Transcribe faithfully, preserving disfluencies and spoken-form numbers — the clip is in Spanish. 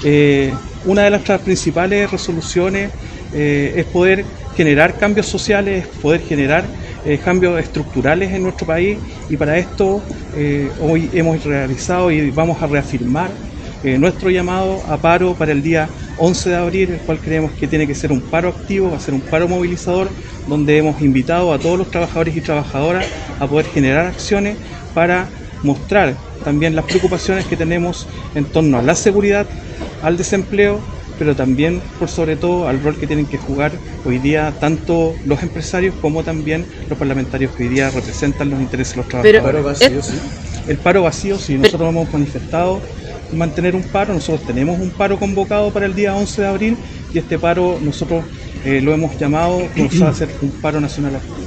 Eh, una de nuestras principales resoluciones eh, es poder generar cambios sociales, poder generar eh, cambios estructurales en nuestro país, y para esto eh, hoy hemos realizado y vamos a reafirmar eh, nuestro llamado a paro para el día once de abril, el cual creemos que tiene que ser un paro activo, va a ser un paro movilizador, donde hemos invitado a todos los trabajadores y trabajadoras a poder generar acciones para mostrar también las preocupaciones que tenemos en torno a la seguridad, al desempleo, pero también, por sobre todo, al rol que tienen que jugar hoy día tanto los empresarios como también los parlamentarios que hoy día representan los intereses de los trabajadores. Pero, ¿Paro vacío, sí? El paro vacío, sí, nosotros hemos manifestado mantener un paro, nosotros tenemos un paro convocado para el día once de abril, y este paro nosotros eh, lo hemos llamado, vamos a hacer un paro nacional activo.